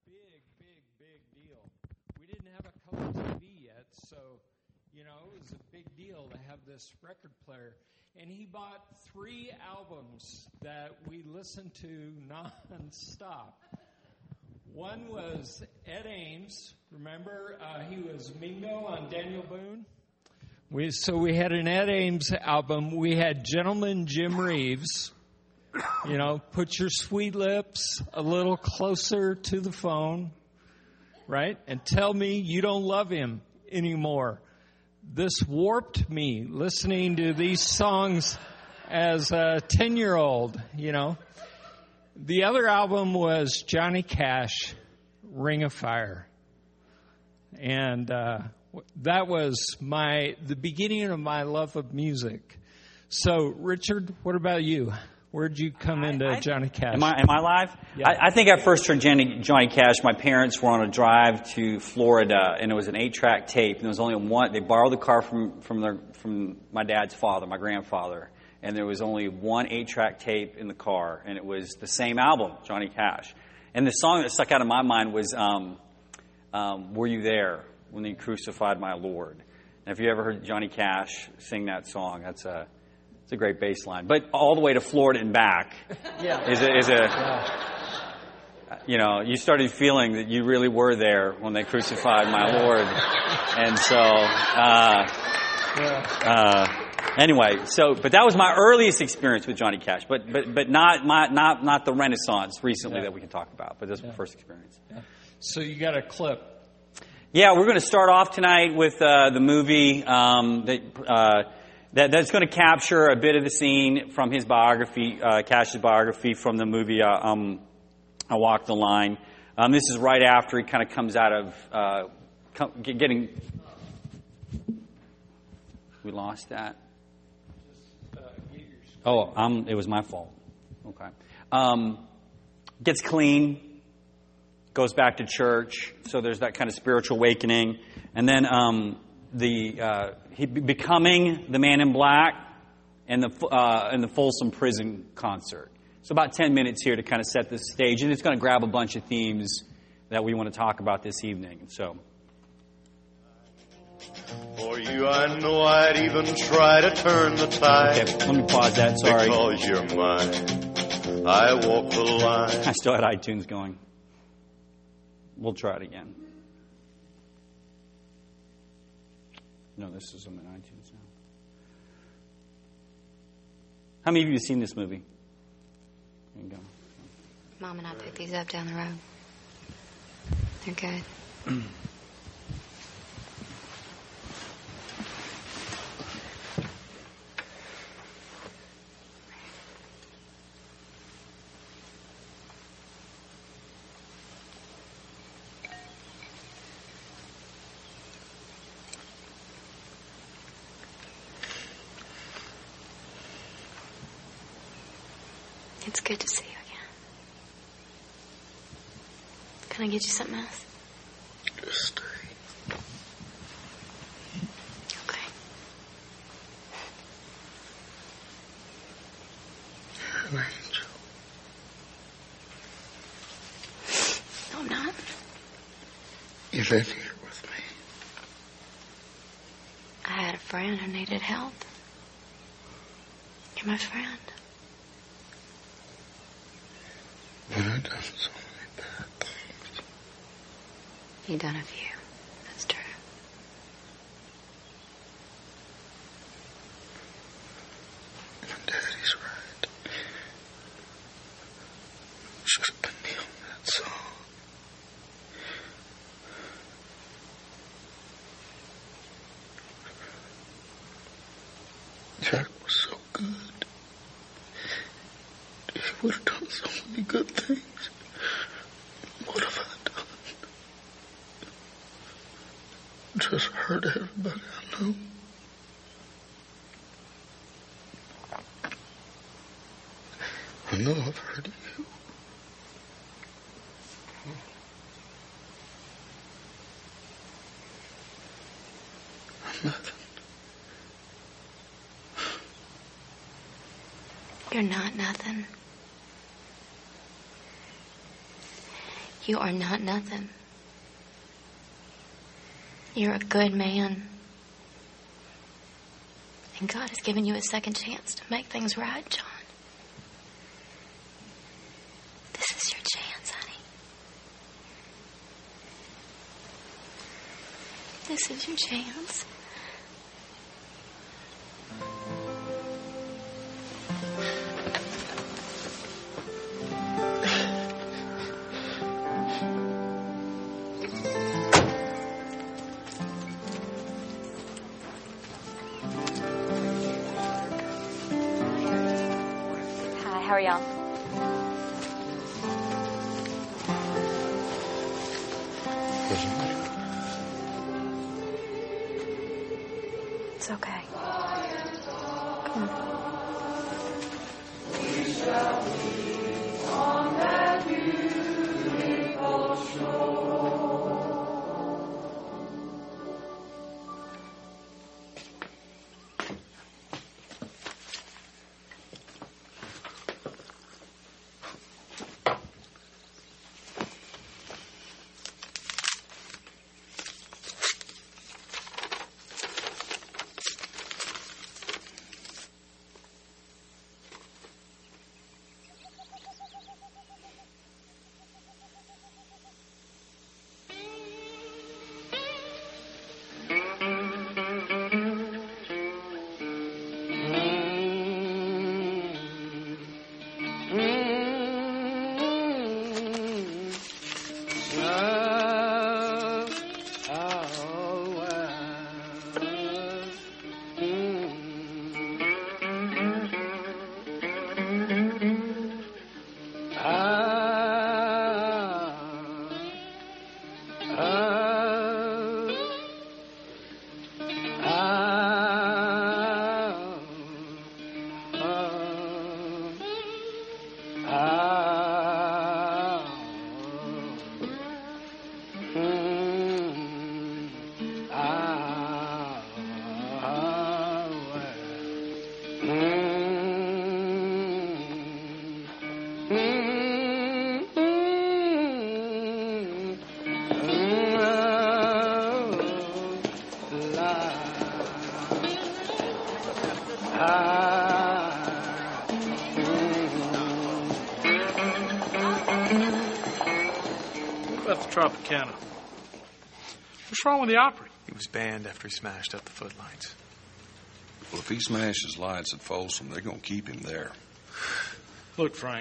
big deal. We didn't have a color TV yet, so, it was a big deal to have this record player. And he bought 3 albums that we listened to nonstop. One was Ed Ames. Remember, he was Mingo on Daniel Boone. So we had an Ed Ames album. We had Gentleman Jim Reeves. Put your sweet lips a little closer to the phone, right? And tell me you don't love him anymore. This warped me listening to these songs as a 10-year-old, The other album was Johnny Cash, Ring of Fire. And that was the beginning of my love of music. So, Richard, what about you? Where'd you come into Johnny Cash? Am I live? Yeah. I think I first heard Johnny Cash. My parents were on a drive to Florida, and it was an 8-track tape. And there was only one. They borrowed the car from my dad's father, my grandfather, and there was only one 8-track tape in the car, and it was the same album, Johnny Cash. And the song that stuck out in my mind was "Were You There When They Crucified My Lord?" And if you ever heard Johnny Cash sing that song, it's a great bass line. But all the way to Florida and back you started feeling that you really were there when they crucified my Lord. And so, anyway, but that was my earliest experience with Johnny Cash, but not the Renaissance recently that we can talk about, but this was my first experience. Yeah. So you got a clip. Yeah, we're going to start off tonight with the movie that's going to capture a bit of the scene from his biography, Cash's biography from the movie I Walk the Line. This is right after he kind of comes out of getting... We lost that? It was my fault. Okay. Gets clean, goes back to church, so there's that kind of spiritual awakening. And then he becoming the Man in Black and the Folsom Prison concert. So about 10 minutes here to kind of set the stage, and it's going to grab a bunch of themes that we want to talk about this evening. So, for you, I know I'd even try to turn the tide. Okay, let me pause that. Sorry, because you're mine. I walk the line. I still had iTunes going. We'll try it again. No, this is on iTunes now. How many of you have seen this movie? There you go. Mom and I picked these up down the road. They're good. It's good to see you again. Can I get you something else? Just stay. Okay. You're an angel. No, I'm not. You've been here with me. I had a friend who needed help. You're my friend. But I've done so many bad things. You've done a few. That's true. And Daddy's right. Should have been me on that song. Jack was so good. He would have done so many good things. What have I done? Just hurt everybody I know. I know I've hurt you. I'm nothing. You're not nothing. You are not nothing. You're a good man. And God has given you a second chance to make things right, John. This is your chance, honey. This is your chance. How are y'all? It's okay. Come on. Tropicana. What's wrong with the Opry? He was banned after he smashed up the footlights. Well, if he smashes lights at Folsom, they're going to keep him there. Look, Frank,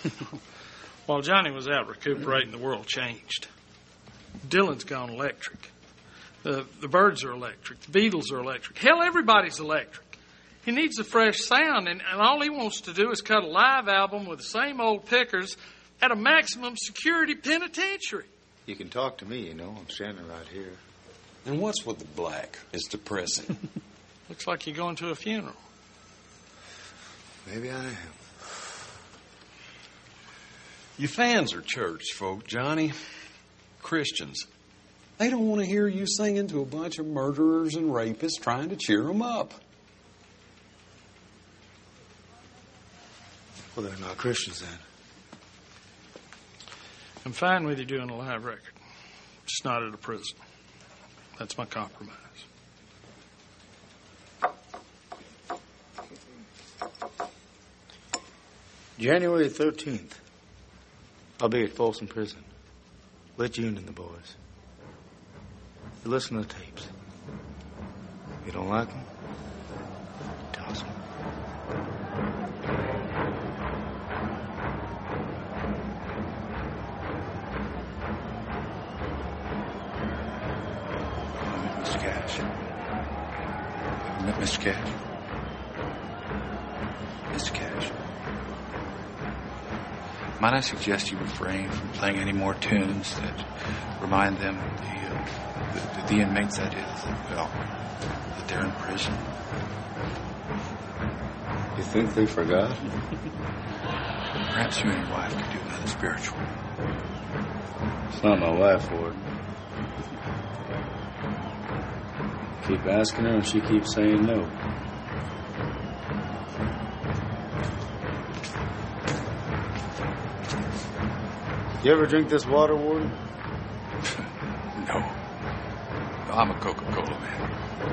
while Johnny was out recuperating, the world changed. Dylan's gone electric. The Byrds are electric. The Beatles are electric. Hell, everybody's electric. He needs a fresh sound, and all he wants to do is cut a live album with the same old pickers at a maximum security penitentiary. You can talk to me, you know. I'm standing right here. And what's with the black? It's depressing. Looks like you're going to a funeral. Maybe I am. Your fans are church folk, Johnny. Christians. They don't want to hear you singing to a bunch of murderers and rapists trying to cheer them up. Well, they're not Christians then. I'm fine with you doing a live record. Just not at a prison. That's my compromise. January 13th. I'll be at Folsom Prison. Let June and the boys. You listen to the tapes. You don't like them? Toss them. Mr. Cash. Mr. Cash. Mr. Cash. Might I suggest you refrain from playing any more tunes that remind them, the inmates, that is, that they're in prison? You think they forgot? Perhaps you and your wife could do another spiritual. It's not my wife, Ward. Keep asking her and she keeps saying no. You ever drink this water, Warden? No. I'm a Coca-Cola man.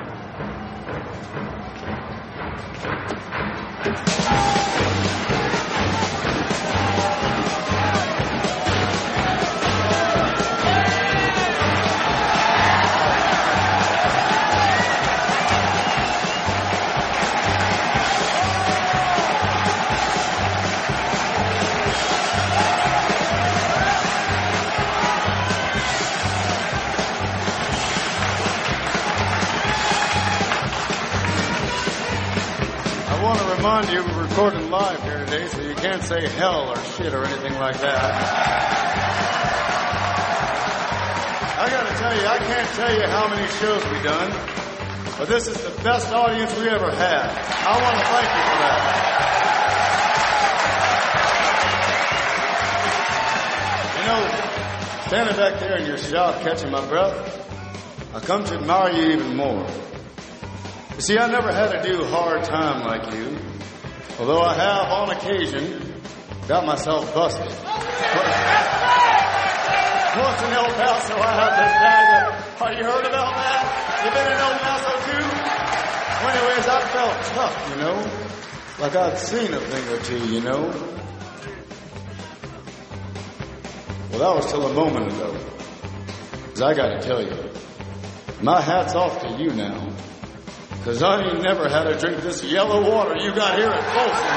Remind you, we're recording live here today, so you can't say hell or shit or anything like that. I gotta tell you, I can't tell you how many shows we've done, but this is the best audience we ever had. I want to thank you for that. You know, standing back there in your shop catching my breath, I come to admire you even more. You see, I never had to do hard time like you, although I have, on occasion, got myself busted. Once in El Paso, I had this bag of... Have you heard about that? You been in El Paso, too? Well, anyways, I felt tough, you know? Like I'd seen a thing or two, you know? Well, that was till a moment ago. Because I gotta tell you, my hat's off to you now. Because I ain't never had to drink this yellow water you got here at Folsom.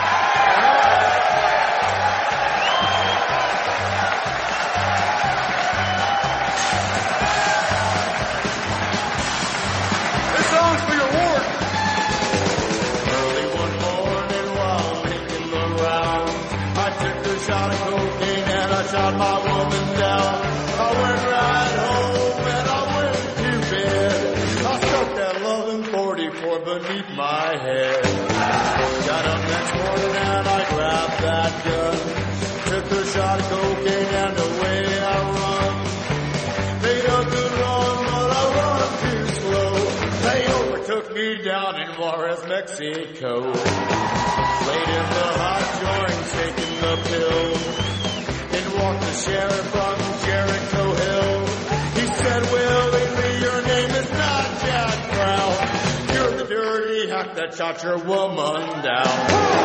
This song's for your ward. Early one morning while making the rounds, I took a shot of cocaine and I shot my woman down. I went right home and I went to bed. I stuck that loving 44 beneath my head. Got up next morning and I grabbed that gun. Took a shot of cocaine and away I run. Made a good run, but I run too slow. They overtook me down in Juarez, Mexico. Laid in the hot joint, taking the pill. In walked the sheriff from Jericho Hill. He said, Willie Lee, your name is not Jack Brown. You're the dirty hack that shot your woman down.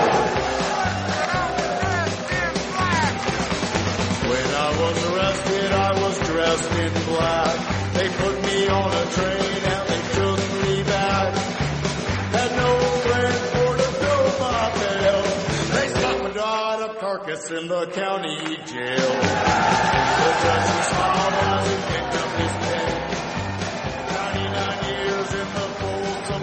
When I was arrested, I was dressed in black. They put me on a train and they took me back. Had no plan for to fill my bail. They stopped and dried a carcass in the county jail. The judge smiled as he picked up his pen. 99 years in the Folsom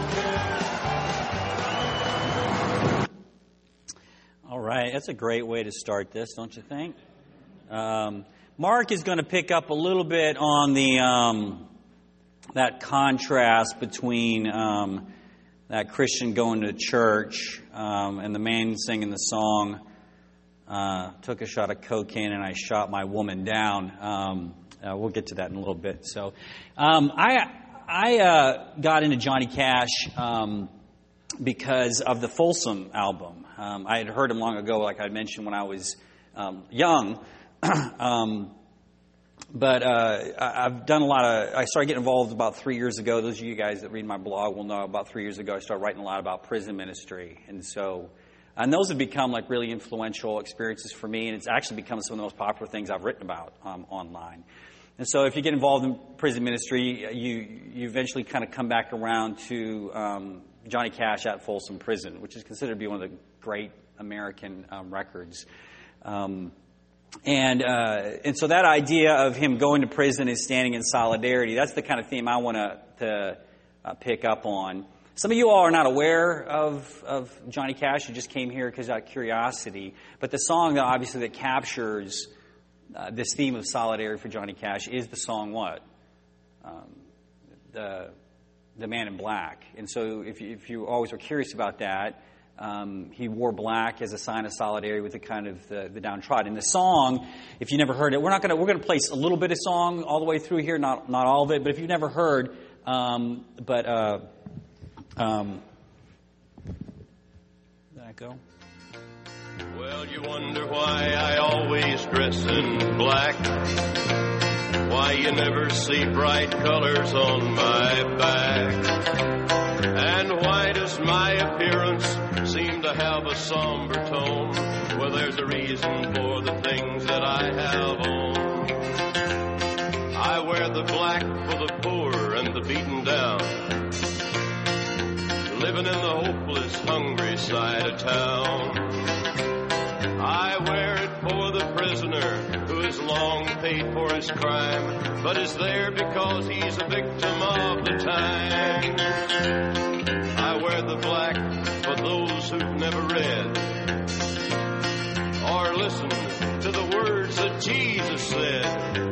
pen. All right, that's a great way to start this, don't you think? Mark is going to pick up a little bit on the that contrast between that Christian going to church and the man singing the song, took a shot of cocaine and I shot my woman down. We'll get to that in a little bit. So I got into Johnny Cash because of the Folsom album. I had heard him long ago, like I mentioned, when I was young. But I've done a lot of... I started getting involved about 3 years ago. Those of you guys that read my blog will know about 3 years ago I started writing a lot about prison ministry. And those have become like really influential experiences for me, and it's actually become some of the most popular things I've written about online. And so if you get involved in prison ministry, you eventually kind of come back around to Johnny Cash at Folsom Prison, which is considered to be one of the great American records. And so that idea of him going to prison is standing in solidarity. That's the kind of theme I want to pick up on. Some of you all are not aware of Johnny Cash. You just came here because out of curiosity. But the song that captures this theme of solidarity for Johnny Cash is the song what? The Man in Black. And so if you always were curious about that, he wore black as a sign of solidarity with the kind of the downtrodden. And the song, if you never heard it, we're going to play a little bit of song all the way through here, not all of it. But if you've never heard, did that go? Well, Well, you wonder why I always dress in black, why you never see bright colors on my back, and why does my appearance seem to have a somber tone? Well, there's a reason for the things that I have on. I wear the black for the poor and the beaten down, living in the hopeless, hungry side of town. I wear it for the prisoner who has long paid for his crime, but is there because he's a victim of the times. I wear the black for those who've never read or listened to the words that Jesus said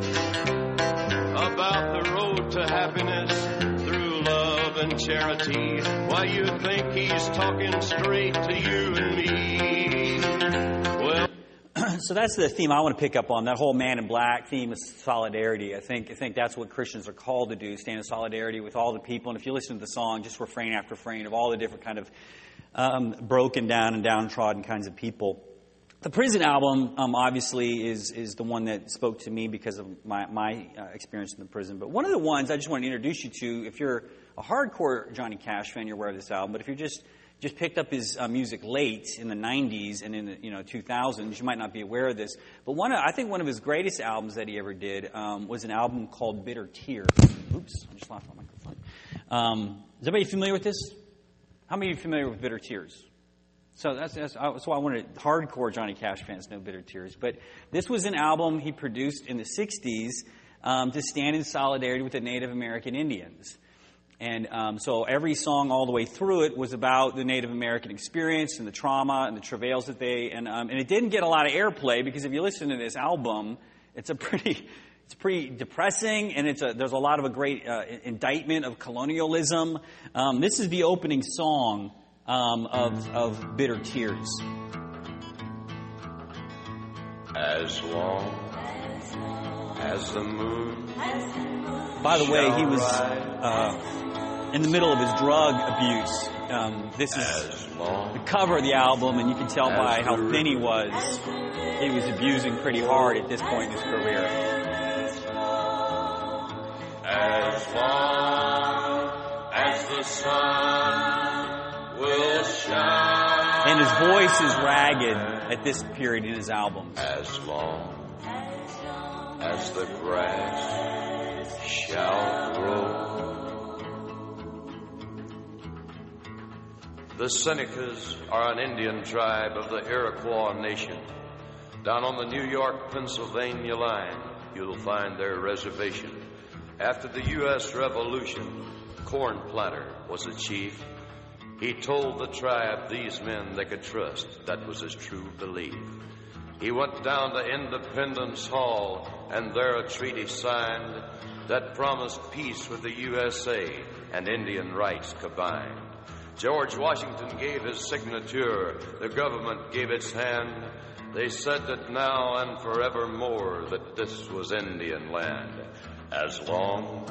about the road to happiness through love and charity. Why, you think he's talking straight to you and me. Well, so that's the theme I want to pick up on, that whole man in black theme of solidarity. I think that's what Christians are called to do, stand in solidarity with all the people. And if you listen to the song, just refrain after refrain of all the different kind of broken down and downtrodden kinds of people. The Prison album, obviously, is the one that spoke to me because of my experience in the prison. But one of the ones I just want to introduce you to, if you're a hardcore Johnny Cash fan, you're aware of this album. But if you just picked up his music late in the 90s and in the 2000s, you might not be aware of this. But I think one of his greatest albums that he ever did was an album called Bitter Tears. Oops, I just lost my microphone. Is everybody familiar with this? How many of you are familiar with Bitter Tears? So that's why I wanted hardcore Johnny Cash fans know Bitter Tears. But this was an album he produced in the 60s to stand in solidarity with the Native American Indians. And so every song all the way through it was about the Native American experience and the trauma and the travails that and it didn't get a lot of airplay because if you listen to this album, it's pretty depressing, and there's a lot of a great indictment of colonialism. This is the opening song of Bitter Tears. As long as the moon. By the way, he was in the middle of his drug abuse. This is the cover of the album, and you can tell by how thin he was. He was abusing pretty hard at this point in his career. As long as the sun will shine. And his voice is ragged at this period in his albums. As long as the grass shall grow. The Senecas are an Indian tribe of the Iroquois Nation. Down on the New York-Pennsylvania line, you'll find their reservation. After the U.S. Revolution, Corn Planter was a chief. He told the tribe these men they could trust. That was his true belief. He went down to Independence Hall, and there a treaty signed that promised peace with the USA and Indian rights combined. George Washington gave his signature. The government gave its hand. They said that now and forevermore that this was Indian land. As long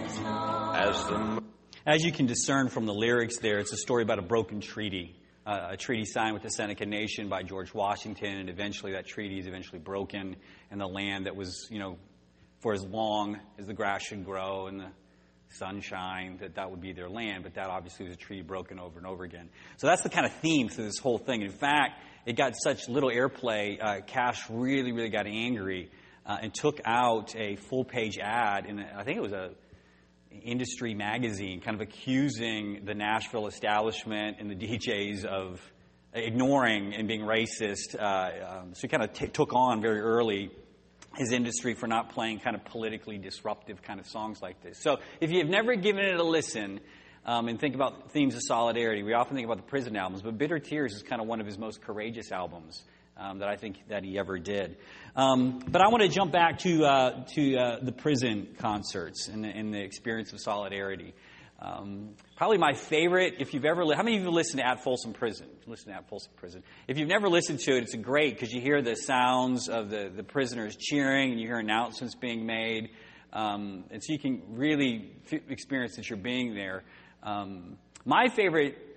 as the... As you can discern from the lyrics there, it's a story about a broken treaty. A treaty signed with the Seneca Nation by George Washington, and eventually that treaty is broken, and the land that was, for as long as the grass should grow and the sunshine, that would be their land, but that obviously was a treaty broken over and over again. So that's the kind of theme through this whole thing. In fact, it got such little airplay, Cash really, really got angry and took out a full-page ad, in I think it was a industry magazine, kind of accusing the Nashville establishment and the DJs of ignoring and being racist. So he kind of took on very early his industry for not playing kind of politically disruptive kind of songs like this. So if you've never given it a listen and think about themes of solidarity, we often think about the prison albums, but Bitter Tears is kind of one of his most courageous albums that I think that he ever did. But I want to jump back to the prison concerts and the experience of solidarity. Probably my favorite, if you've ever... How many of you listen to At Folsom Prison? Listen to At Folsom Prison. If you've never listened to it, it's great because you hear the sounds of the prisoners cheering and you hear announcements being made. And so you can really experience that you're being there. My favorite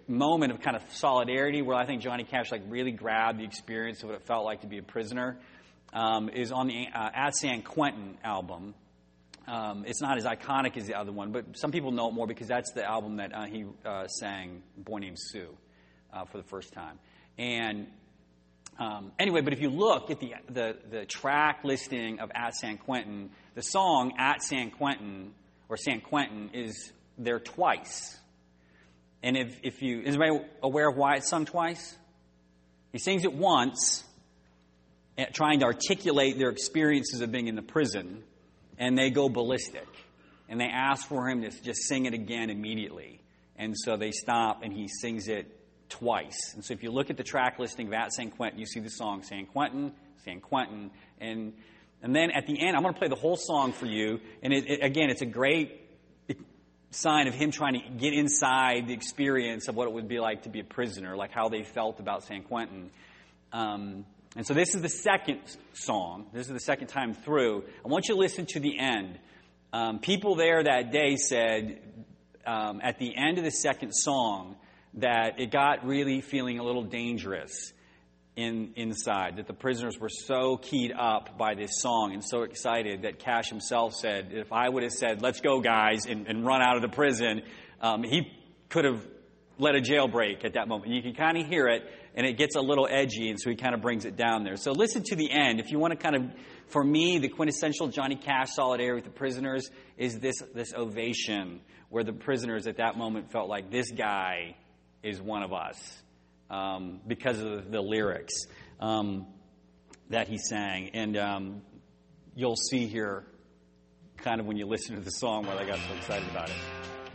moment of kind of solidarity where I think Johnny Cash like really grabbed the experience of what it felt like to be a prisoner is on the At San Quentin album. It's not as iconic as the other one, but some people know it more because that's the album that he sang Boy Named Sue for the first time. And anyway, but if you look at the track listing of At San Quentin, the song At San Quentin or San Quentin is there twice. And if you, is anybody aware of why it's sung twice? He sings it once, trying to articulate their experiences of being in the prison, and they go ballistic. And they ask for him to just sing it again immediately. And so they stop, and he sings it twice. And so if you look at the track listing of At San Quentin, you see the song San Quentin, San Quentin. And then at the end, I'm going to play the whole song for you. And again, it's a great sign of him trying to get inside the experience of what it would be like to be a prisoner, like how they felt about San Quentin. And so this is the second song. This is the second time through. I want you to listen to the end. People there that day said at the end of the second song that it got really feeling a little dangerous inside, that the prisoners were so keyed up by this song and so excited that Cash himself said, if I would have said, let's go, guys, and run out of the prison, he could have led a jailbreak at that moment. You can kind of hear it, and it gets a little edgy, and so he kind of brings it down there. So listen to the end. If you want to kind of, for me, the quintessential Johnny Cash solidarity with the prisoners is this ovation, where the prisoners at that moment felt like this guy is one of us. Because of the lyrics that he sang. And you'll see here, kind of when you listen to the song, why I got so excited about it.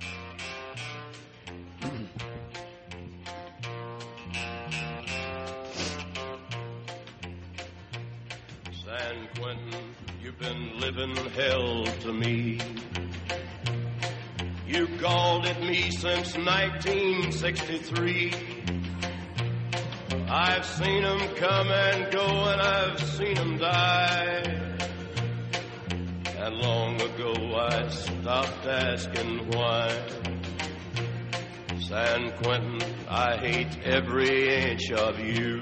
San Quentin, you've been living hell to me. You called it me since 1963. I've seen them come and go, and I've seen them die. And long ago I stopped asking why. San Quentin, I hate every inch of you.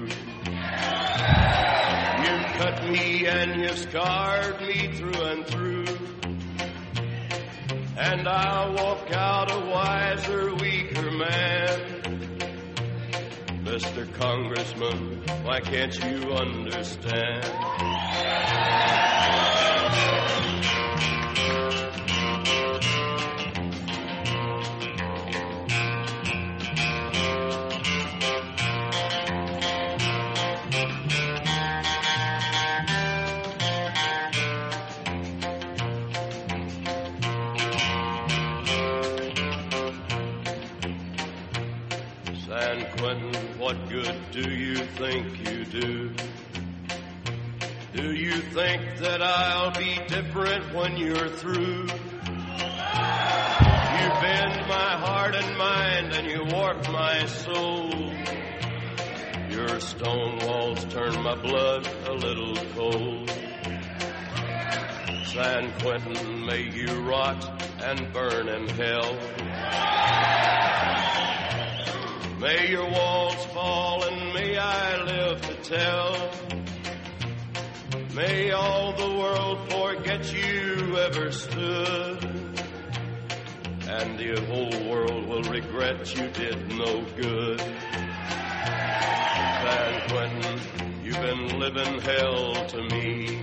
You've cut me and you've scarred me through and through. And I'll walk out a wiser, weaker man. Mr. Congressman, why can't you understand? San Quentin, what good do you think you do? Do you think that I'll be different when you're through? You bend my heart and mind and you warp my soul. Your stone walls turn my blood a little cold. San Quentin, may you rot and burn in hell. May your walls fall and may I live to tell. May all the world forget you ever stood. And the whole world will regret you did no good. San Quentin, you've been living hell to me.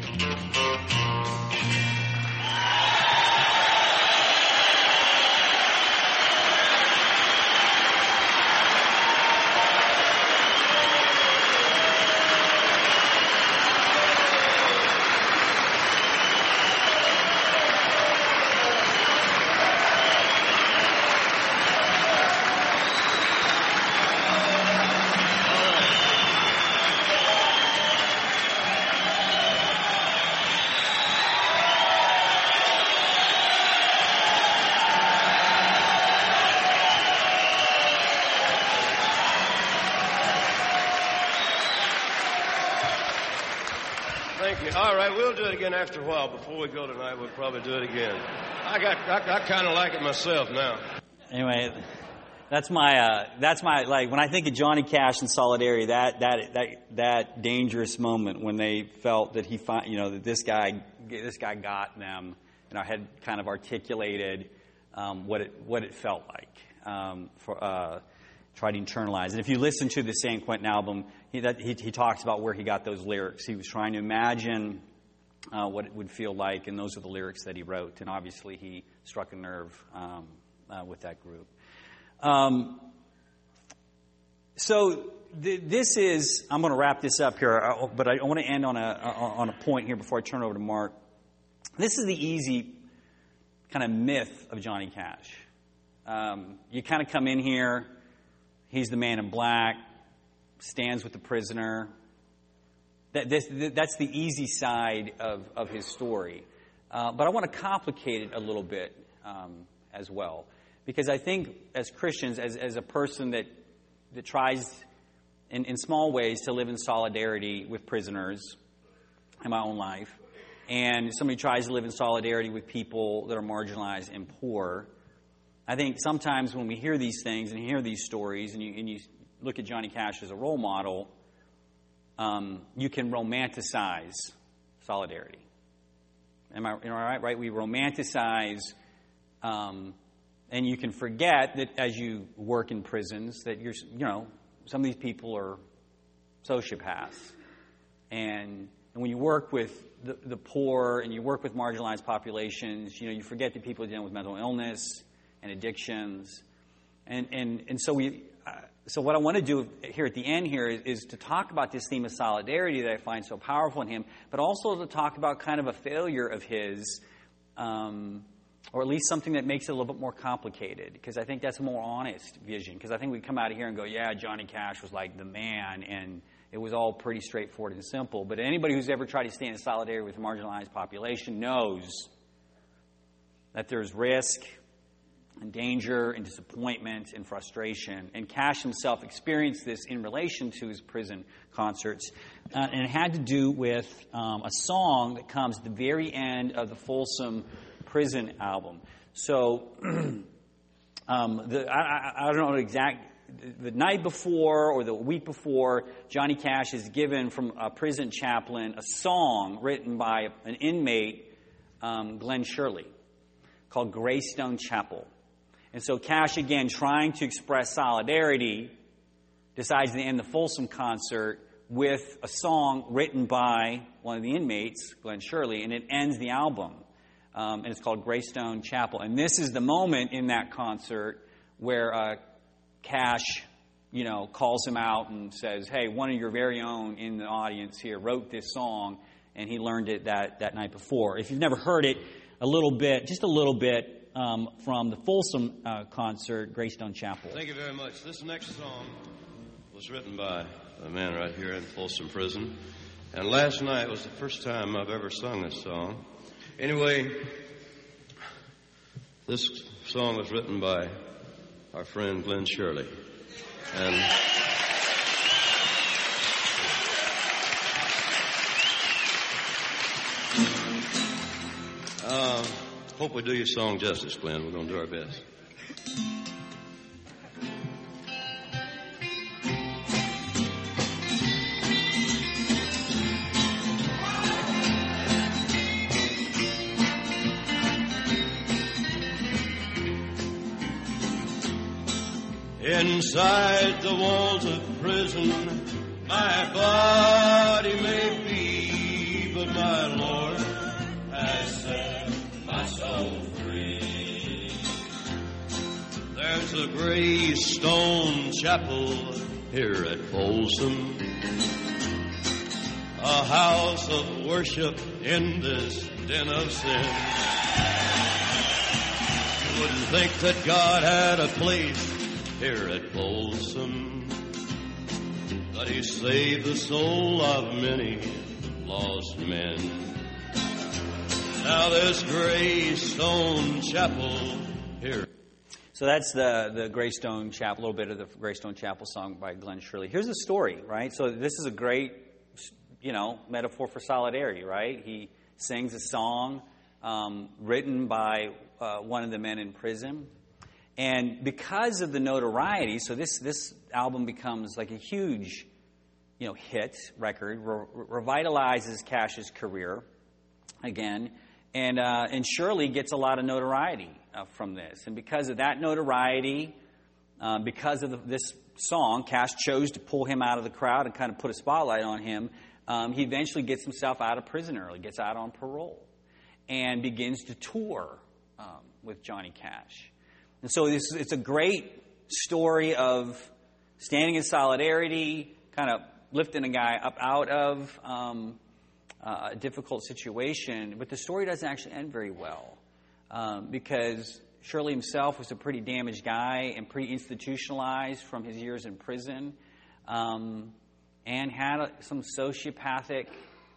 All right, we'll do it again after a while. Before we go tonight, we'll probably do it again. I kind of like it myself now. Anyway, That's my like when I think of Johnny Cash and Solidarity, that dangerous moment when they felt that that this guy got them, and I had kind of articulated what it felt like try to internalize. And if you listen to the San Quentin album, he talks about where he got those lyrics. He was trying to imagine what it would feel like, and those are the lyrics that he wrote. And obviously, he struck a nerve with that group. This is. I'm going to wrap this up here, but I want to end on a point here before I turn it over to Mark. This is the easy kind of myth of Johnny Cash. You kind of come in here. He's the man in black, stands with the prisoner. That's the easy side of his story. But I want to complicate it a little bit as well. Because I think as Christians, as a person that tries in small ways to live in solidarity with prisoners in my own life, and somebody tries to live in solidarity with people that are marginalized and poor, I think sometimes when we hear these things and hear these stories and you look at Johnny Cash as a role model, you can romanticize solidarity. Am I right? We romanticize, and you can forget that as you work in prisons that some of these people are sociopaths, and when you work with the poor and you work with marginalized populations, you forget that people are dealing with mental illness and addictions, and so what I want to do here at the end here is to talk about this theme of solidarity that I find so powerful in him, but also to talk about kind of a failure of his, or at least something that makes it a little bit more complicated, because I think that's a more honest vision. Because I think we come out of here and go, yeah, Johnny Cash was like the man, and it was all pretty straightforward and simple. But anybody who's ever tried to stand in solidarity with a marginalized population knows that there's risk and danger and disappointment and frustration. And Cash himself experienced this in relation to his prison concerts. And it had to do with a song that comes at the very end of the Folsom Prison album. So I don't know the exact, the night before or the week before, Johnny Cash is given from a prison chaplain a song written by an inmate, Glenn Shirley, called Greystone Chapel. And so Cash, again, trying to express solidarity, decides to end the Folsom concert with a song written by one of the inmates, Glenn Shirley, and it ends the album. And it's called Greystone Chapel. And this is the moment in that concert where Cash, calls him out and says, hey, one of your very own in the audience here wrote this song, and he learned it that night before. If you've never heard it, just a little bit, from the Folsom concert, Greystone Chapel. Thank you very much. This next song was written by a man right here in Folsom Prison. And last night was the first time I've ever sung this song. Anyway, this song was written by our friend Glenn Shirley. And hope we do your song justice, Glenn. We're going to do our best. Inside the walls of prison, my body may be, but my Lord has set my soul free. There's a Greystone Chapel here at Folsom, a house of worship in this den of sin. You wouldn't think that God had a place here at Folsom, but he saved the soul of many lost men. Now there's Greystone Chapel here. So that's the Greystone Chapel, a little bit of the Greystone Chapel song by Glenn Shirley. Here's the story, right? So this is a great, metaphor for solidarity, right? He sings a song written by one of the men in prison. And because of the notoriety, so this album becomes like a huge, hit record, revitalizes Cash's career again, and Shirley gets a lot of notoriety from this. And because of that notoriety, because of this song, Cash chose to pull him out of the crowd and kind of put a spotlight on him. He eventually gets himself out of prison early, gets out on parole, and begins to tour with Johnny Cash. And so it's a great story of standing in solidarity, kind of lifting a guy up out of a difficult situation. But the story doesn't actually end very well because Shirley himself was a pretty damaged guy and pretty institutionalized from his years in prison, and had some sociopathic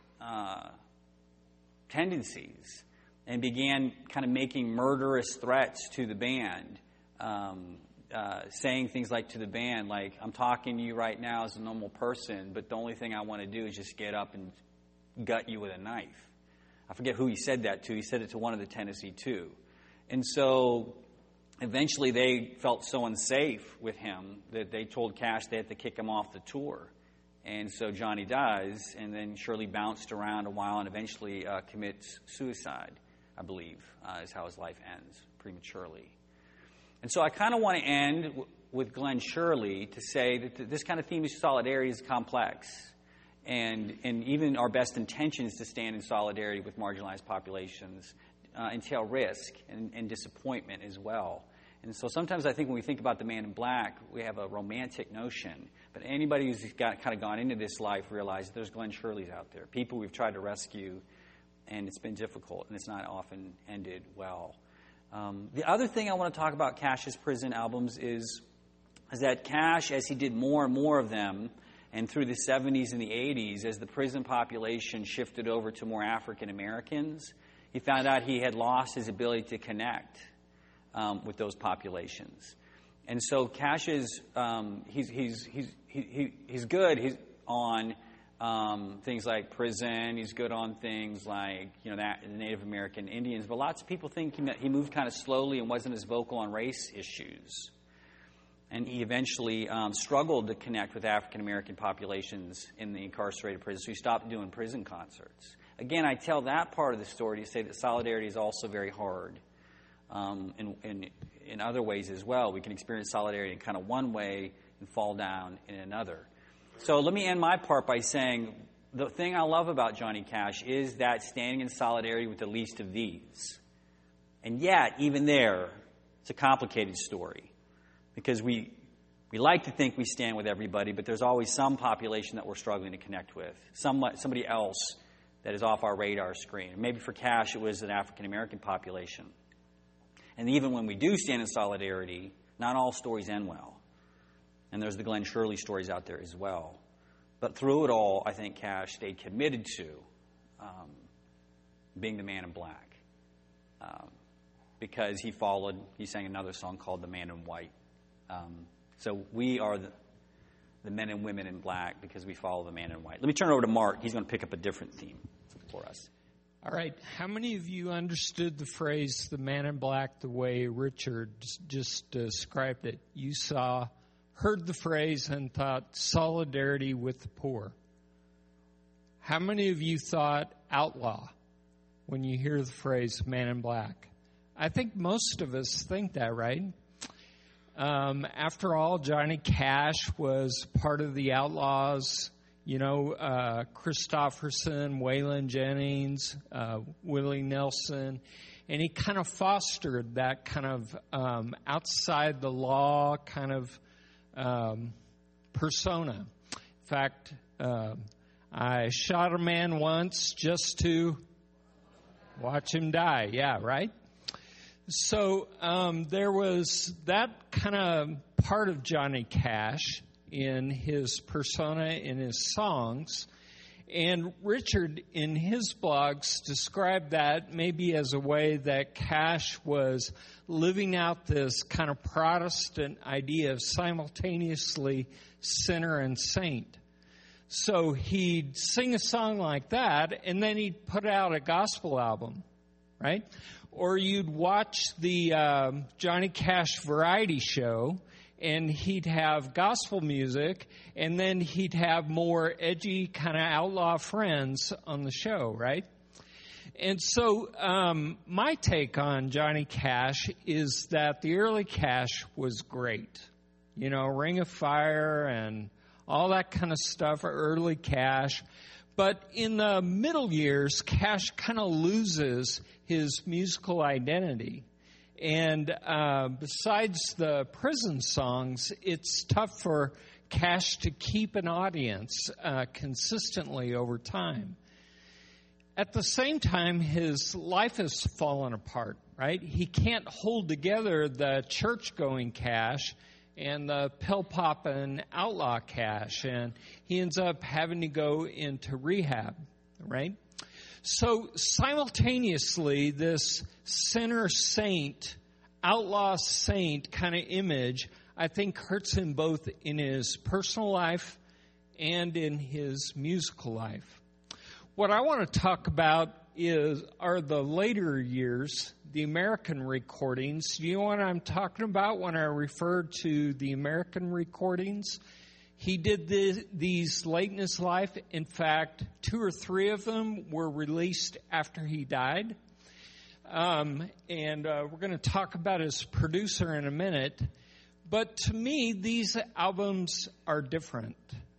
tendencies, and began kind of making murderous threats to the band, saying things like to the band, like, I'm talking to you right now as a normal person, but the only thing I want to do is just get up and gut you with a knife. I forget who he said that to. He said it to one of the Tennessee Two. And so eventually they felt so unsafe with him that they told Cash they had to kick him off the tour. And so Johnny does, and then Shirley bounced around a while and eventually commits suicide, I believe, is how his life ends, prematurely. And so I kind of want to end with Glenn Shirley to say that this kind of theme of solidarity is complex. And even our best intentions to stand in solidarity with marginalized populations entail risk and disappointment as well. And so sometimes I think when we think about the Man in Black, we have a romantic notion. But anybody who's kind of gone into this life realizes there's Glenn Shirleys out there, people we've tried to rescue, and it's been difficult, and it's not often ended well. The other thing I want to talk about Cash's prison albums is that Cash, as he did more and more of them, and through the 70s and the 80s, as the prison population shifted over to more African Americans, he found out he had lost his ability to connect with those populations. And so Cash is he's good. He's on things like prison. He's good on things like the Native American Indians. But lots of people think he moved kind of slowly and wasn't as vocal on race issues. And he eventually struggled to connect with African American populations in the incarcerated prison. So he stopped doing prison concerts. Again, I tell that part of the story to say that solidarity is also very hard. In other ways as well. We can experience solidarity in kind of one way and fall down in another. So let me end my part by saying the thing I love about Johnny Cash is that standing in solidarity with the least of these. And yet, even there, it's a complicated story. Because we like to think we stand with everybody, but there's always some population that we're struggling to connect with. Somebody else that is off our radar screen. Maybe for Cash, it was an African American population. And even when we do stand in solidarity, not all stories end well. And there's the Glenn Shirley stories out there as well. But through it all, I think Cash stayed committed to being the Man in Black. Because he sang another song called The Man in White. So we are the men and women in black because we follow the Man in White. Let me turn it over to Mark. He's going to pick up a different theme for us. All right. How many of you understood the phrase, the Man in Black, the way Richard just described it? You heard the phrase and thought solidarity with the poor. How many of you thought outlaw when you hear the phrase Man in Black? I think most of us think that, right? After all, Johnny Cash was part of the Outlaws. Christopherson, Waylon Jennings, Willie Nelson, and he kind of fostered that kind of outside the law kind of persona. In fact, I shot a man once just to watch him die. Yeah, right? So there was that kind of part of Johnny Cash in his persona, in his songs. And Richard, in his blogs, described that maybe as a way that Cash was living out this kind of Protestant idea of simultaneously sinner and saint. So he'd sing a song like that, and then he'd put out a gospel album. right? Or you'd watch the Johnny Cash variety show, and he'd have gospel music, and then he'd have more edgy kind of outlaw friends on the show, right? And so my take on Johnny Cash is that the early Cash was great. You know, Ring of Fire and all that kind of stuff, early Cash. But in the middle years, Cash kind of loses his musical identity. And besides the prison songs, it's tough for Cash to keep an audience consistently over time. At the same time, his life has fallen apart, right? He can't hold together the church-going Cash and the pill-popping outlaw Cash, and he ends up having to go into rehab, right? So simultaneously, this sinner saint, outlaw saint kind of image, I think hurts him both in his personal life and in his musical life. What I want to talk about are the later years, the American recordings. Do you know what I'm talking about when I refer to the American recordings? He did these late in his life. In fact, 2 or 3 of them were released after he died. And we're going to talk about his producer in a minute. But to me, these albums are different.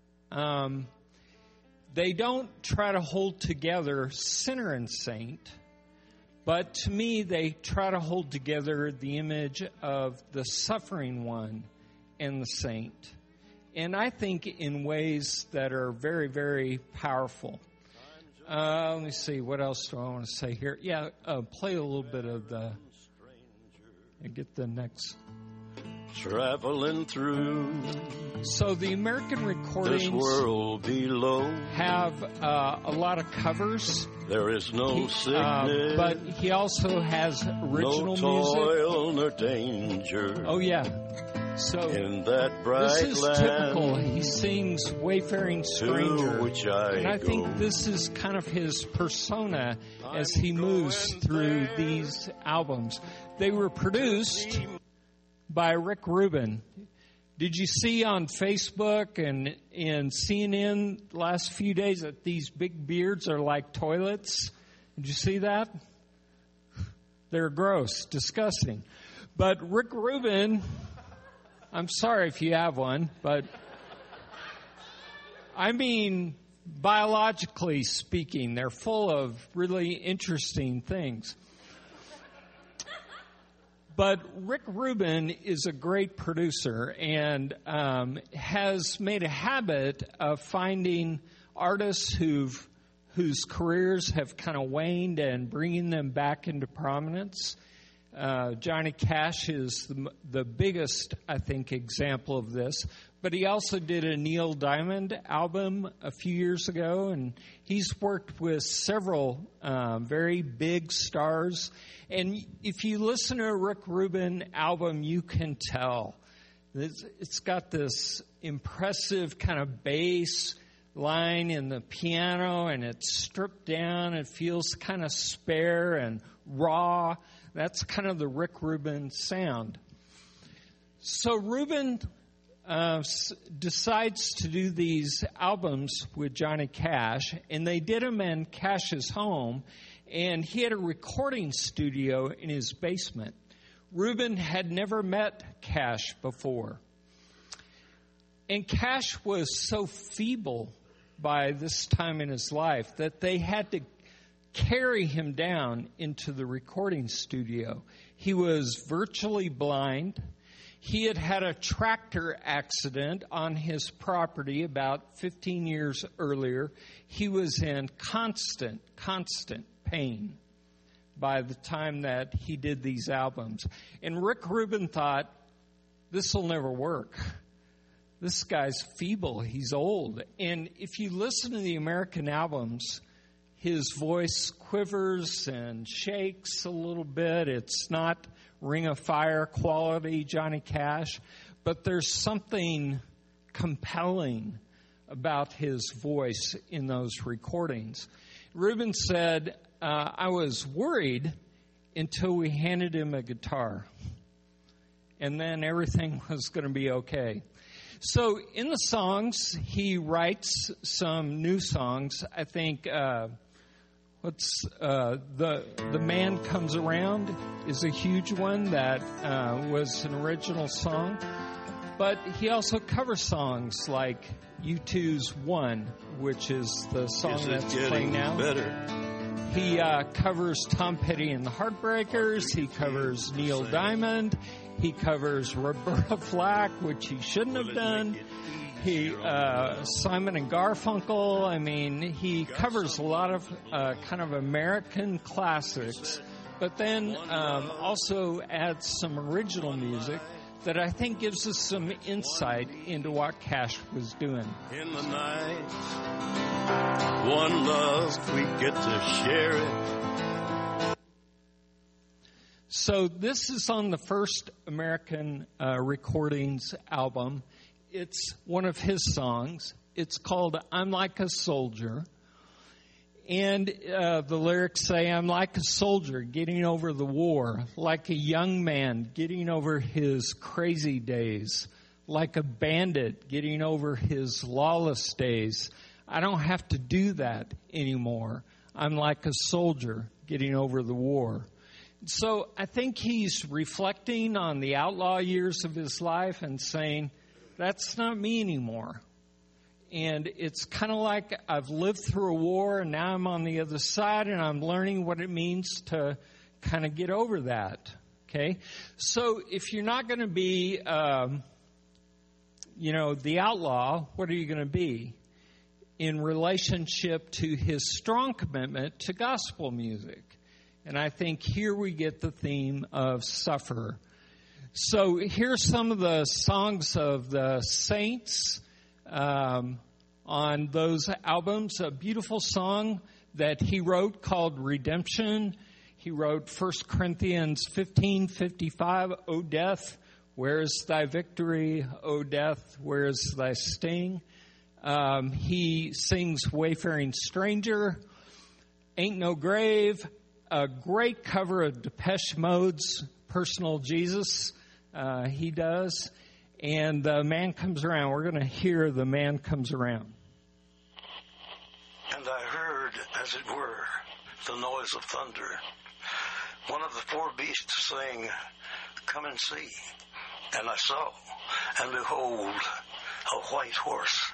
They don't try to hold together sinner and saint, but to me, they try to hold together the image of the suffering one and the saint. And I think in ways that are very, very powerful. Let me see, what else do I want to say here? Yeah, play a little bit of the... And get the next... Traveling through. So the American recordings this world below have a lot of covers. There is no sickness, but he also has original no toil music. Nor danger. Oh yeah. So in that bright this is land typical. He sings "Wayfaring Stranger," to which I and I go. think this is kind of his persona as he moves through these albums. They were produced by Rick Rubin. Did you see on Facebook and CNN the last few days that these big beards are like toilets? Did you see that? They're gross, disgusting. But Rick Rubin, I'm sorry if you have one, but I mean, biologically speaking, they're full of really interesting things. But Rick Rubin is a great producer and has made a habit of finding artists whose careers have kind of waned and bringing them back into prominence. Johnny Cash is the biggest, I think, example of this. But he also did a Neil Diamond album a few years ago, and he's worked with several very big stars. And if you listen to a Rick Rubin album, you can tell. It's got this impressive kind of bass line in the piano, and it's stripped down. It feels kind of spare and raw. That's kind of the Rick Rubin sound. So Rubin decides to do these albums with Johnny Cash, and they did them in Cash's home, and he had a recording studio in his basement. Rubin had never met Cash before. And Cash was so feeble by this time in his life that they had to carry him down into the recording studio. He was virtually blind. He had had a tractor accident on his property about 15 years earlier. He was in constant pain by the time that he did these albums. And Rick Rubin thought, this will never work. This guy's feeble. He's old. And if you listen to the American albums, his voice quivers and shakes a little bit. It's not Ring of Fire quality Johnny Cash, but there's something compelling about his voice in those recordings. Rubin said, I was worried until we handed him a guitar. And then everything was going to be okay. So in the songs, he writes some new songs. I think The Man Comes Around is a huge one that was an original song. But he also covers songs like U2's One, which is the song that's playing now. He covers Tom Petty and the Heartbreakers. He covers Neil Diamond. He covers Roberta Flack, which he shouldn't have done. He Simon and Garfunkel. I mean, he covers a lot of kind of American classics, but then also adds some original music that I think gives us some insight into what Cash was doing. In the night, one love, we get to share it. So this is on the first American Recordings album. It's one of his songs. It's called I'm Like a Soldier. And the lyrics say, I'm like a soldier getting over the war, like a young man getting over his crazy days, like a bandit getting over his lawless days. I don't have to do that anymore. I'm like a soldier getting over the war. So I think he's reflecting on the outlaw years of his life and saying, that's not me anymore. And it's kind of like I've lived through a war and now I'm on the other side and I'm learning what it means to kind of get over that. Okay? So if you're not going to be, the outlaw, what are you going to be? In relationship to his strong commitment to gospel music. And I think here we get the theme of suffer. So here's some of the songs of the saints on those albums. A beautiful song that he wrote called Redemption. He wrote 1 Corinthians 15:55, O death, where is thy victory? O death, where is thy sting? He sings Wayfaring Stranger, Ain't No Grave, a great cover of Depeche Mode's Personal Jesus. He does. And The Man Comes Around. We're going to hear The Man Comes Around. And I heard, as it were, the noise of thunder. One of the four beasts saying, Come and see. And I saw, and behold, a white horse.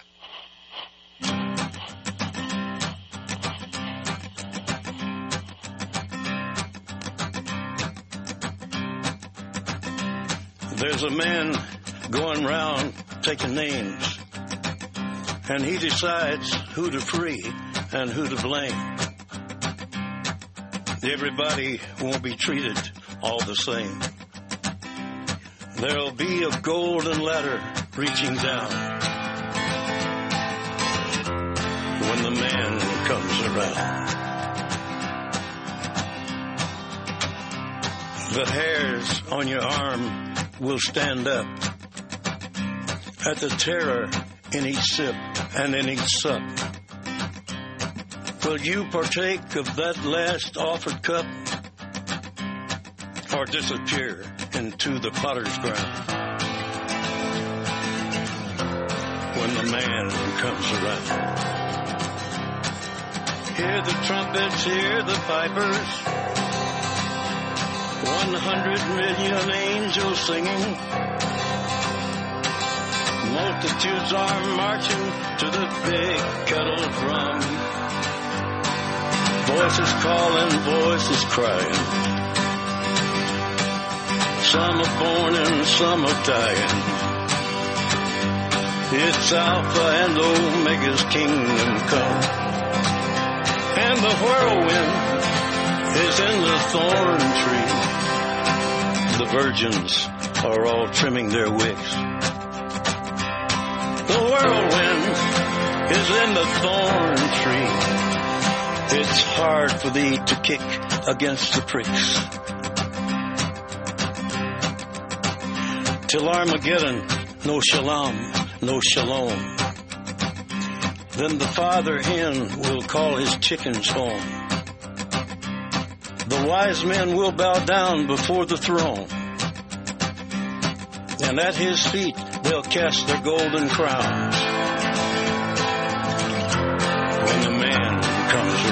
There's a man going round taking names, and he decides who to free and who to blame. Everybody won't be treated all the same. There'll be a golden ladder reaching down when the man comes around. The hairs on your arm will stand up at the terror in each sip and in each sup. Will you partake of that last offered cup, or disappear into the potter's ground when the man comes around? Hear the trumpets, hear the pipers, 100 million angels singing. Multitudes are marching to the big kettle drum. Voices calling, voices crying. Some are born and some are dying. It's Alpha and Omega's kingdom come. And the whirlwind is in the thorn tree. The virgins are all trimming their wicks. The whirlwind is in the thorn tree. It's hard for thee to kick against the pricks. Till Armageddon, no shalom, no shalom. Then the father hen will call his chickens home. The The wise men will bow down before the throne, and at his feet they'll cast their golden crowns when the man comes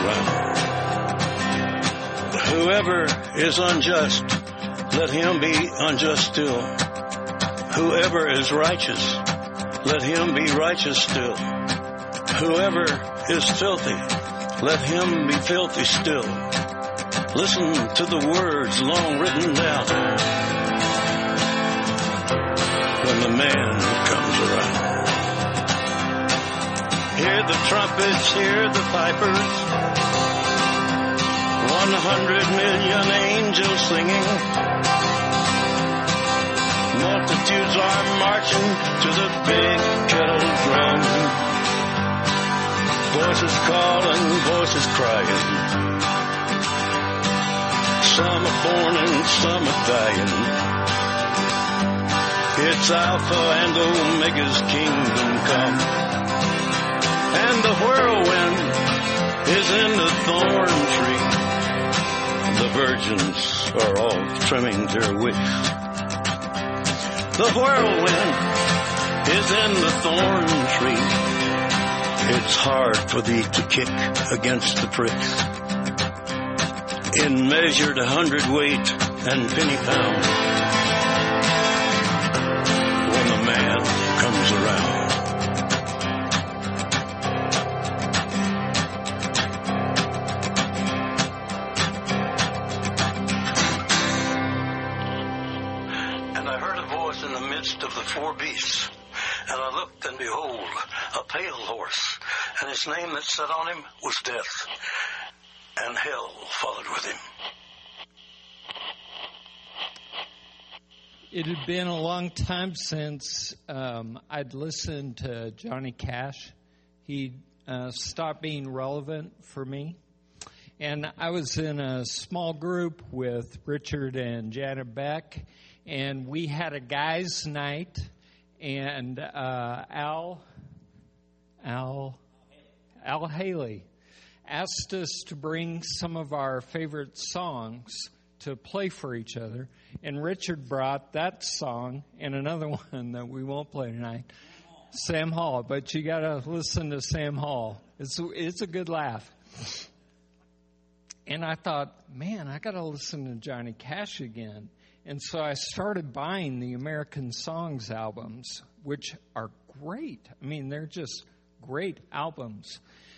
around. Whoever is unjust, let him be unjust still. Whoever is righteous, let him be righteous still. Whoever is filthy, let him be filthy still. Listen to the words long written down when the man comes around. Hear the trumpets, hear the pipers, 100 million angels singing. Multitudes are marching to the big kettle drum. Voices calling, voices crying. Some are born and some are dying. It's Alpha and Omega's kingdom come. And the whirlwind is in the thorn tree. The virgins are all trimming their wicks. The whirlwind is in the thorn tree. It's hard for thee to kick against the pricks. In measured 100-weight and penny pound, when the man comes around. And I heard a voice in the midst of the four beasts, and I looked, and behold, a pale horse, and his name that sat on him was Death, and hell followed with him. It had been a long time since I'd listened to Johnny Cash. He stopped being relevant for me. And I was in a small group with Richard and Janet Beck, and we had a guys' night, and Al Haley asked us to bring some of our favorite songs to play for each other. And Richard brought that song and another one that we won't play tonight, Sam Hall. But you got to listen to Sam Hall. It's a good laugh. And I thought, man, I got to listen to Johnny Cash again. And so I started buying the American Songs albums, which are great. I mean, they're just great albums.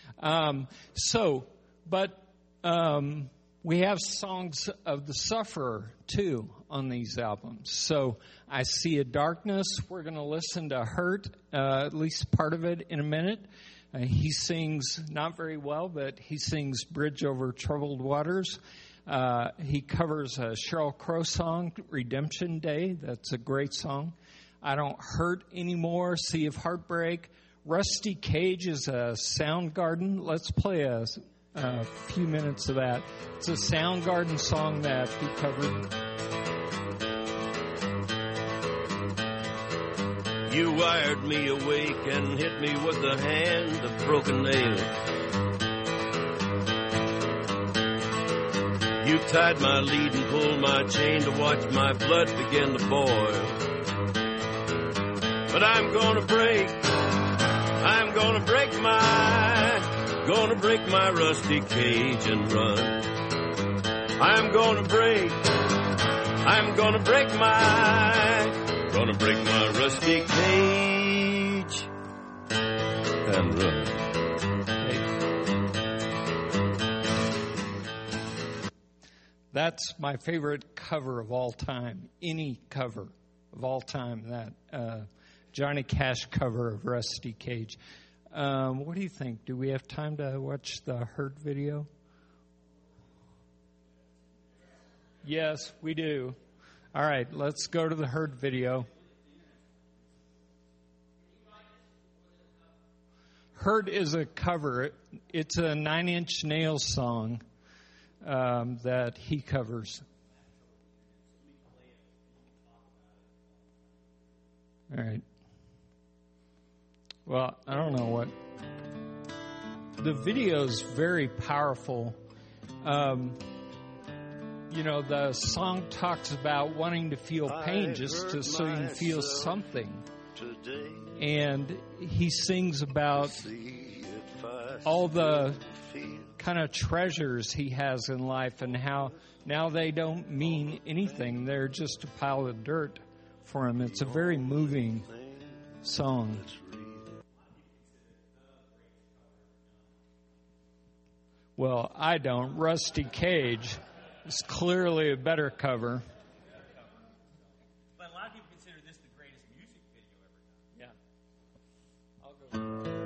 We have songs of the Sufferer, too, on these albums. So I See a Darkness. We're going to listen to Hurt, at least part of it, in a minute. He sings, not very well, but he sings Bridge Over Troubled Waters. He covers a Sheryl Crow song, Redemption Day. That's a great song. I Don't Hurt Anymore, Sea of Heartbreak. Rusty Cage is a Soundgarden. Let's play a few minutes of that. It's a Soundgarden song that he covered. You wired me awake and hit me with a hand of broken nails. You tied my lead and pulled my chain to watch my blood begin to boil. But I'm gonna break my rusty cage and run. I'm gonna break my rusty cage and run. That's my favorite cover of all time. Any cover of all time, that Johnny Cash cover of Rusty Cage. What do you think? Do we have time to watch the Hurt video? Yes, we do. All right, let's go to the Hurt video. Hurt is a cover. It's a Nine Inch Nails song that he covers. All right. Well, I don't know what. The video is very powerful. the song talks about wanting to feel pain just so you can feel something. And he sings about all the kind of treasures he has in life and how now they don't mean anything. They're just a pile of dirt for him. It's a very moving song. Well, I don't. Rusty Cage is clearly a better cover. But a lot of people consider this the greatest music video ever done.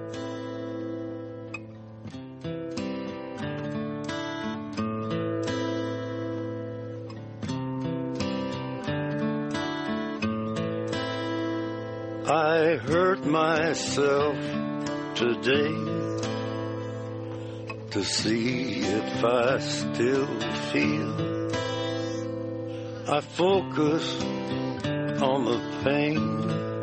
Yeah. I hurt myself today to see if I still feel. I focus on the pain,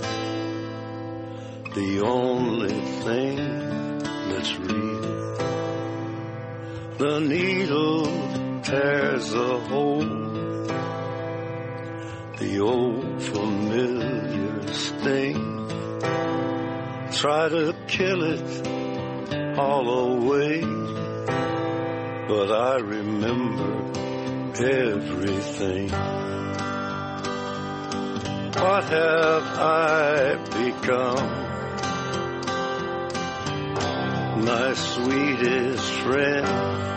the only thing that's real. The needle tears a hole, the old familiar sting. Try to kill it all away, but I remember everything. What have I become? My sweetest friend.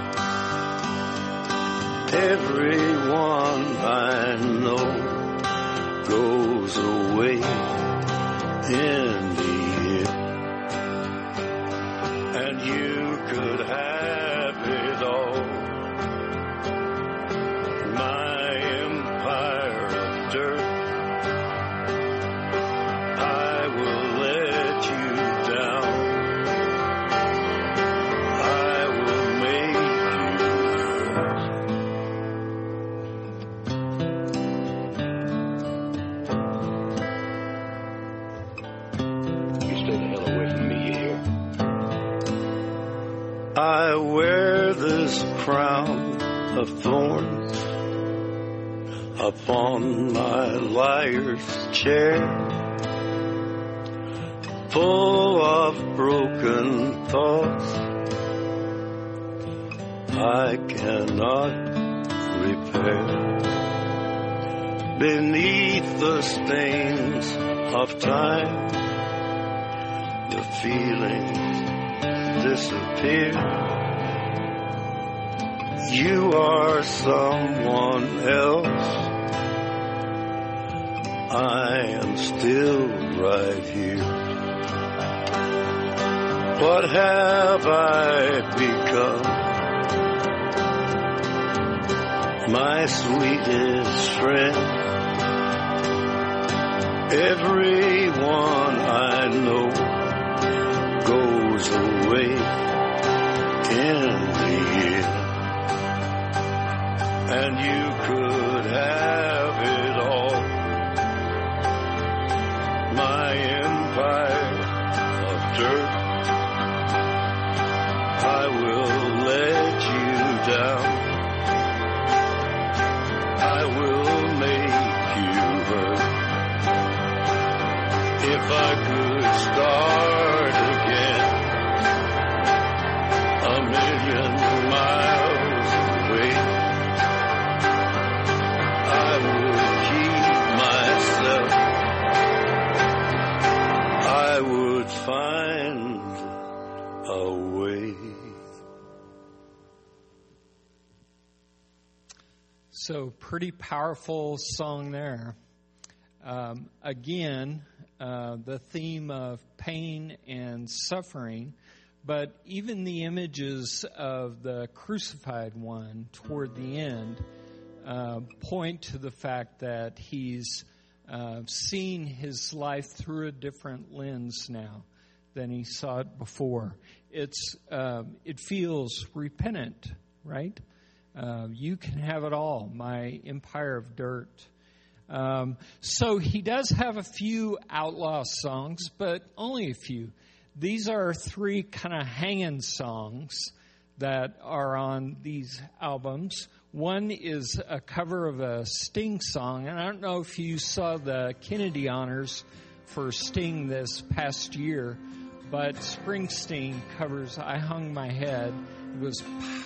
Everyone I know goes away in the end. And you could have it all. My empire of dirt. I will let you down. I will make you hurt. You stay the hell away from me, you hear? I wear this crown of thorns upon my liar's chair, full of broken thoughts I cannot repair. Beneath the stains of time, the feelings disappear. You are someone else. I am still right here. What have I become? My sweetest friend. Everyone I know goes away in the end. And you could have it all. My empire of dirt. I will let you down. I will make you hurt. If I could start again, a million miles away, I would keep myself. I would find a way. So, pretty powerful song there. Again, the theme of pain and suffering, but even the images of the crucified one toward the end point to the fact that he's seeing his life through a different lens now than he saw it before. It feels repentant, right? You can have it all, my empire of dirt. So he does have a few outlaw songs, but only a few. These are three kind of hanging songs that are on these albums. One is a cover of a Sting song, and I don't know if you saw the Kennedy Honors for Sting this past year, but Springsteen covers I Hung My Head. It was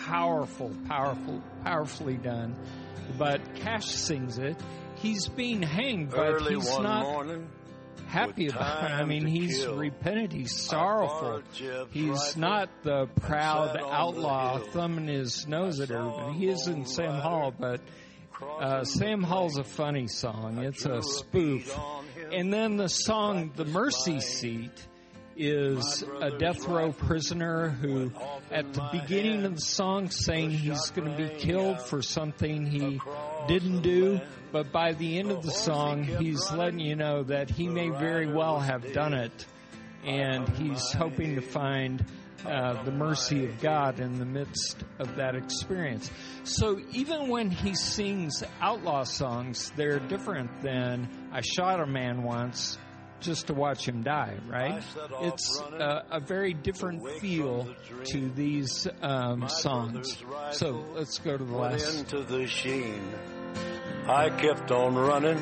powerfully done. But Cash sings it. He's being hanged, but he's not happy about it. I mean, he's repentant. He's sorrowful. He's not the proud outlaw thumbing his nose at everybody. He is in Sam Hall, but Sam Hall's a funny song. It's a spoof. And then the song, The Mercy Seat, is a death row prisoner who, at the beginning of the song, saying he's going to be killed for something he didn't do, but by the end of the song, he's letting you know that he may very well have done it, and he's hoping to find the mercy of God in the midst of that experience. So even when he sings outlaw songs, they're different than I Shot a Man Once just to watch him die, right? It's a very different feel to these songs. So let's go to the last. Into the sheen, I kept on running.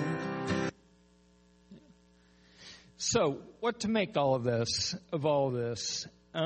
So what to make of all this?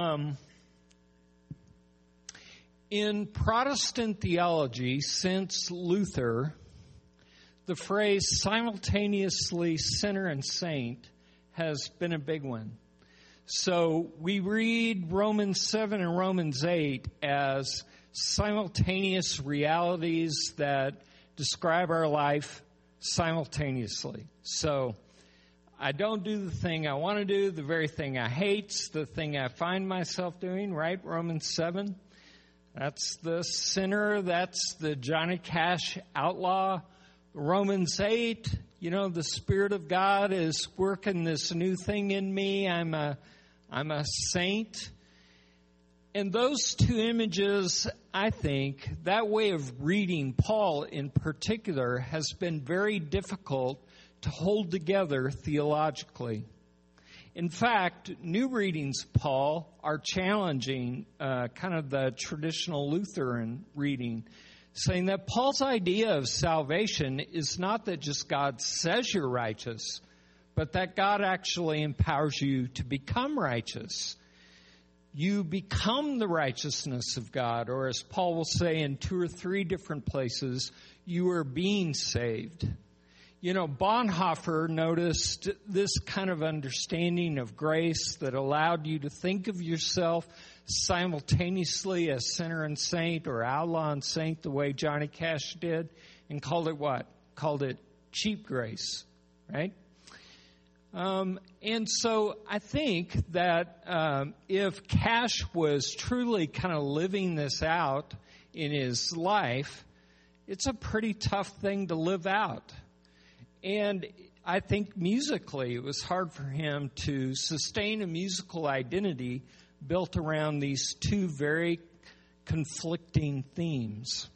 In Protestant theology, since Luther, the phrase simultaneously sinner and saint has been a big one. So we read Romans 7 and Romans 8 as simultaneous realities that describe our life simultaneously. So I don't do the thing I want to do, the very thing I hate's the thing I find myself doing, right? Romans 7. That's the sinner, that's the Johnny Cash outlaw. Romans 8, the Spirit of God is working this new thing in me. I'm a saint. And those two images, I think, that way of reading Paul in particular has been very difficult to hold together theologically. In fact, new readings of Paul are challenging kind of the traditional Lutheran reading, saying that Paul's idea of salvation is not that just God says you're righteous, but that God actually empowers you to become righteous. You become the righteousness of God, or as Paul will say in 2 or 3 different places, you are being saved. Bonhoeffer noticed this kind of understanding of grace that allowed you to think of yourself simultaneously as sinner and saint, or outlaw and saint, the way Johnny Cash did, and called it what? Called it cheap grace, right? And so I think that if Cash was truly kind of living this out in his life, it's a pretty tough thing to live out. And I think musically it was hard for him to sustain a musical identity built around these two very conflicting themes.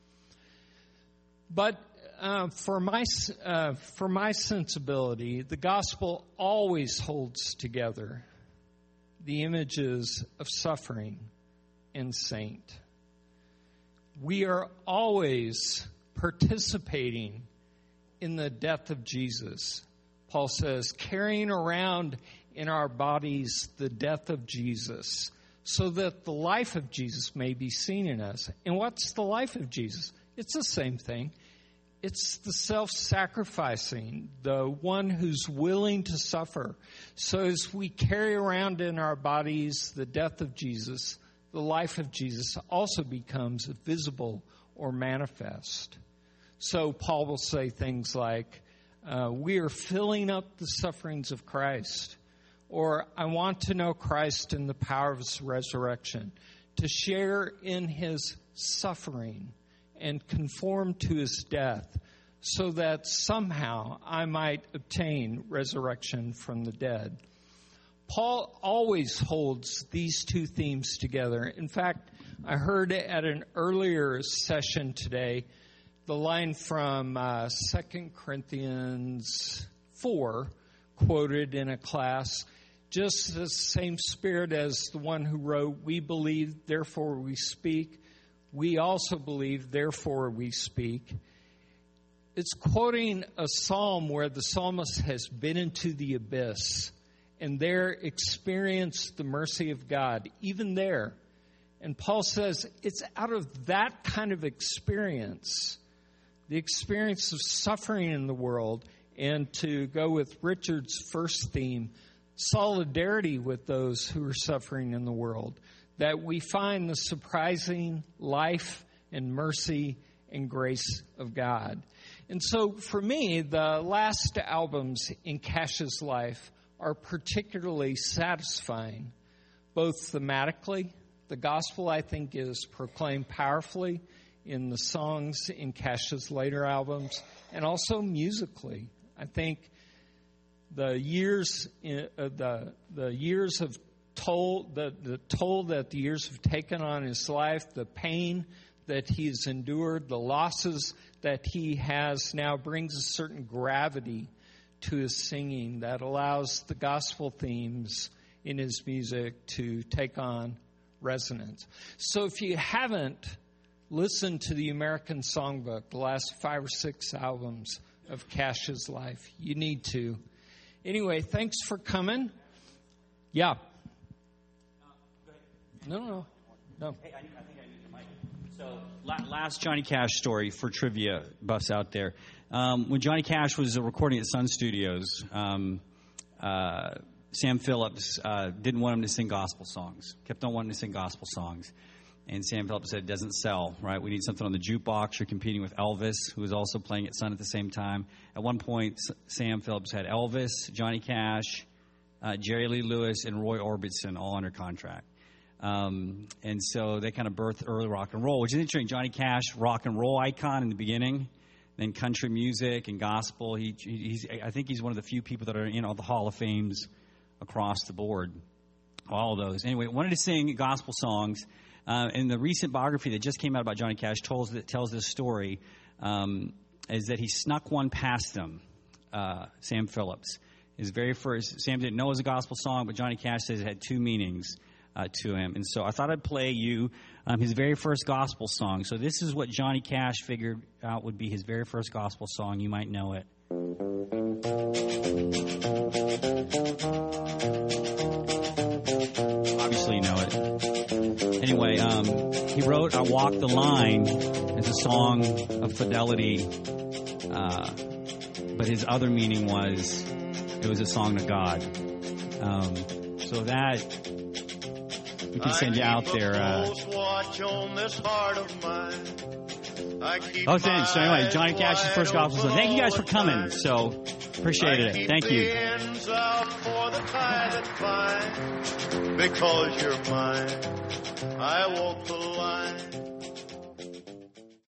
But for my sensibility, the gospel always holds together the images of suffering and saint. We are always participating in the death of Jesus. Paul says, carrying around in our bodies the death of Jesus, so that the life of Jesus may be seen in us. And what's the life of Jesus? It's the same thing. It's the self-sacrificing, the one who's willing to suffer. So as we carry around in our bodies the death of Jesus, the life of Jesus also becomes visible or manifest. So Paul will say things like, we are filling up the sufferings of Christ, or I want to know Christ in the power of his resurrection, to share in his suffering and conform to his death, so that somehow I might obtain resurrection from the dead. Paul always holds these two themes together. In fact, I heard at an earlier session today the line from 2 Corinthians 4, quoted in a class, just the same spirit as the one who wrote, we believe, therefore we speak. we also believe, therefore we speak. It's quoting a psalm where the psalmist has been into the abyss and there experienced the mercy of God, even there. And Paul says it's out of that kind of experience, the experience of suffering in the world, and to go with Richard's first theme, solidarity with those who are suffering in the world, that we find the surprising life and mercy and grace of God. And so for me, the last albums in Cash's life are particularly satisfying, both thematically. The gospel, I think, is proclaimed powerfully in the songs in Cash's later albums, and also musically. I think the toll that the years have taken on his life, the pain that he's endured, the losses that he has now brings a certain gravity to his singing that allows the gospel themes in his music to take on resonance. So if you haven't listened to the American Songbook, the last 5 or 6 albums of Cash's life, you need to. Anyway, thanks for coming. Yeah. No. Hey, I think I need the mic. So, last Johnny Cash story for trivia buffs out there. When Johnny Cash was recording at Sun Studios, Sam Phillips didn't want him to sing gospel songs, kept on wanting to sing gospel songs. And Sam Phillips said, it doesn't sell, right? We need something on the jukebox. You're competing with Elvis, who was also playing at Sun at the same time. At one point, Sam Phillips had Elvis, Johnny Cash, Jerry Lee Lewis, and Roy Orbison all under contract. And so they kind of birthed early rock and roll, which is interesting. Johnny Cash, rock and roll icon in the beginning, then country music and gospel. I think he's one of the few people that are in all the Hall of Fames across the board, all of those. Anyway, wanted to sing gospel songs. And the recent biography that just came out about Johnny Cash tells this story, is that he snuck one past him, Sam Phillips. His very first, Sam didn't know it was a gospel song, but Johnny Cash says it had 2 meanings to him. And so I thought I'd play you his very first gospel song. So this is what Johnny Cash figured out would be his very first gospel song. You might know it. Obviously you know it. Anyway, he wrote I Walk the Line as a song of fidelity, but his other meaning was it was a song to God. So that we can send you out there. Thanks. So anyway, Johnny Cash's first gospel song. Thank you guys for coming. So appreciated it. Thank you. Because you're mine, I walk the line.